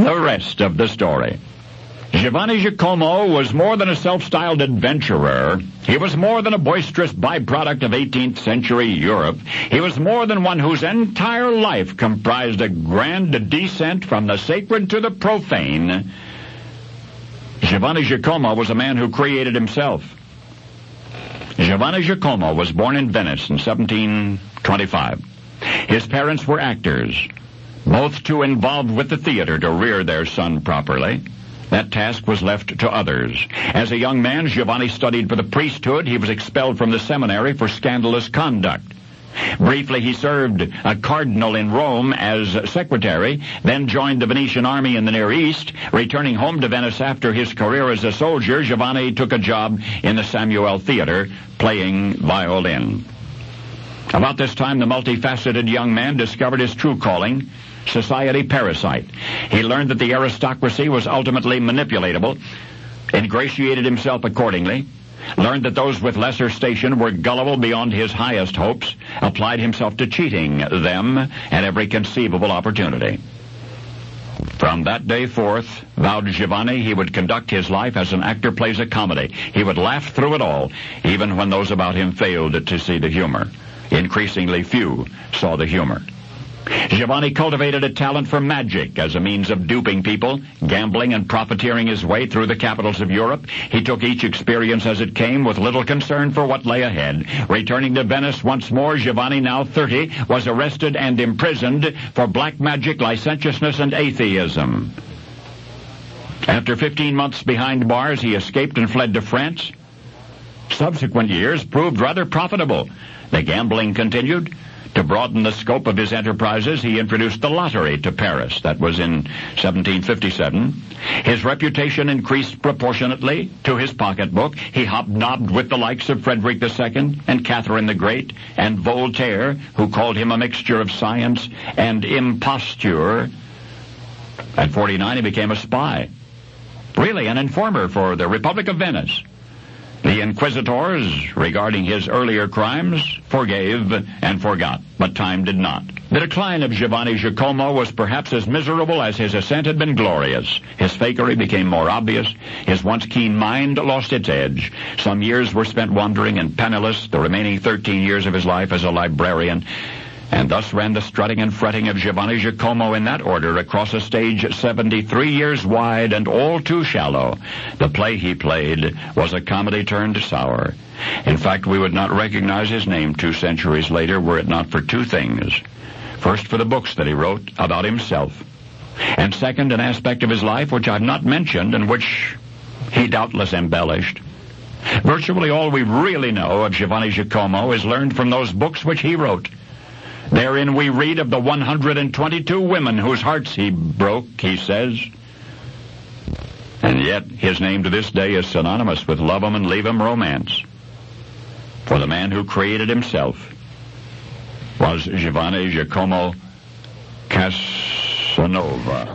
the rest of the story. Giovanni Giacomo was more than a self-styled adventurer. He was more than a boisterous byproduct of 18th century Europe. He was more than one whose entire life comprised a grand descent from the sacred to the profane. Giovanni Giacomo was a man who created himself. Giovanni Giacomo was born in Venice in 1725. His parents were actors, both too involved with the theater to rear their son properly. That task was left to others. As a young man, Giovanni studied for the priesthood. He was expelled from the seminary for scandalous conduct. Briefly, he served a cardinal in Rome as secretary, then joined the Venetian army in the Near East. Returning home to Venice after his career as a soldier, Giovanni took a job in the Samuel Theater, playing violin. About this time, the multifaceted young man discovered his true calling, society parasite. He learned that the aristocracy was ultimately manipulatable, ingratiated himself accordingly, learned that those with lesser station were gullible beyond his highest hopes, applied himself to cheating them at every conceivable opportunity. From that day forth, vowed Giovanni, he would conduct his life as an actor plays a comedy. He would laugh through it all, even when those about him failed to see the humor. Increasingly few saw the humor. Giovanni cultivated a talent for magic as a means of duping people, gambling and profiteering his way through the capitals of Europe. He took each experience as it came with little concern for what lay ahead. Returning to Venice once more, Giovanni, now 30, was arrested and imprisoned for black magic, licentiousness, and atheism. After 15 months behind bars, he escaped and fled to France. Subsequent years proved rather profitable. The gambling continued. To broaden the scope of his enterprises, he introduced the lottery to Paris. That was in 1757. His reputation increased proportionately to his pocketbook. He hobnobbed with the likes of Frederick II and Catherine the Great and Voltaire, who called him a mixture of science and imposture. At 49, he became a spy. Really, an informer for the Republic of Venice. The inquisitors, regarding his earlier crimes, forgave and forgot, but time did not. The decline of Giovanni Giacomo was perhaps as miserable as his ascent had been glorious. His fakery became more obvious. His once keen mind lost its edge. Some years were spent wandering and penniless, the remaining 13 years of his life as a librarian. And thus ran the strutting and fretting of Giovanni Giacomo in that order across a stage 73 years wide and all too shallow. The play he played was a comedy turned sour. In fact, we would not recognize his name 2 centuries later were it not for 2 things. First, for the books that he wrote about himself. And second, an aspect of his life which I've not mentioned and which he doubtless embellished. Virtually all we really know of Giovanni Giacomo is learned from those books which he wrote. Therein we read of the 122 women whose hearts he broke, he says. And yet his name to this day is synonymous with love 'em and leave 'em romance. For the man who created himself was Giovanni Giacomo Casanova.